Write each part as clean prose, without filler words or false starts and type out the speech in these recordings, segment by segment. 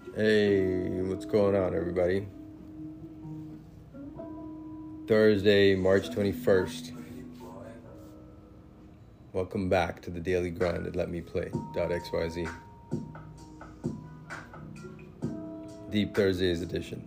Hey, what's going on, everybody? Thursday, March 21st. Welcome back to the Daily Grind at LetMePlay.xyz. Deep Thursdays edition.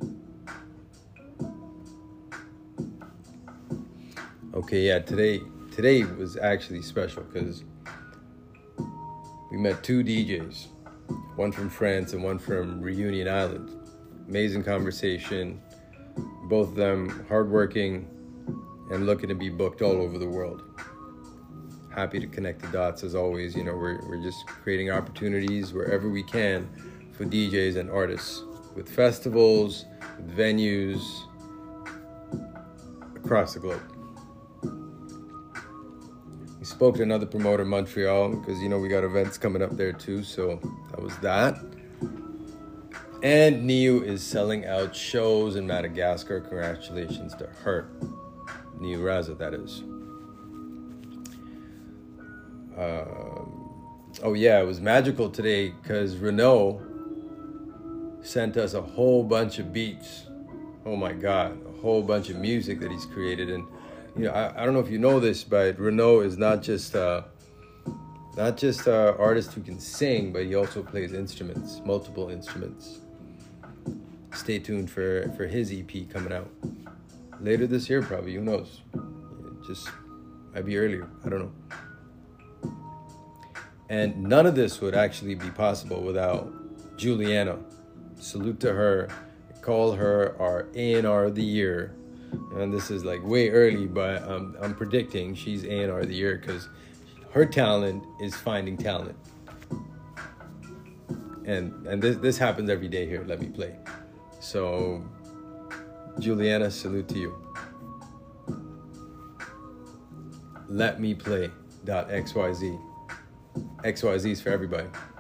Okay, yeah, today was actually special because we met two DJs, one from France and one from Reunion Island. Amazing conversation. Both of them hardworking and looking to be booked all over the world. Happy to connect the dots as always. You know, we're just creating opportunities wherever we can for DJs and artists, with festivals, with venues across the globe. We spoke to another promoter in Montreal because, you know, we got events coming up there too, so that was that. And Niu is selling out shows in Madagascar. Congratulations to her. Niu Raza, that is. Oh yeah, it was magical today because Renault sent us a whole bunch of beats. Oh my God, a whole bunch of music that he's created. And you know, I don't know if you know this, but Renault is not just an artist who can sing, but he also plays instruments, multiple instruments. Stay tuned for his EP coming out later this year, probably. Who knows? It just might be earlier. I don't know. And none of this would actually be possible without Juliana. Salute to her. I call her our A&R of the year. And this is like way early, but I'm predicting she's A&R of the year because her talent is finding talent. And this happens every day here at Let Me Play. So, Juliana, salute to you. LetMePlay.xyz. XYZ is for everybody.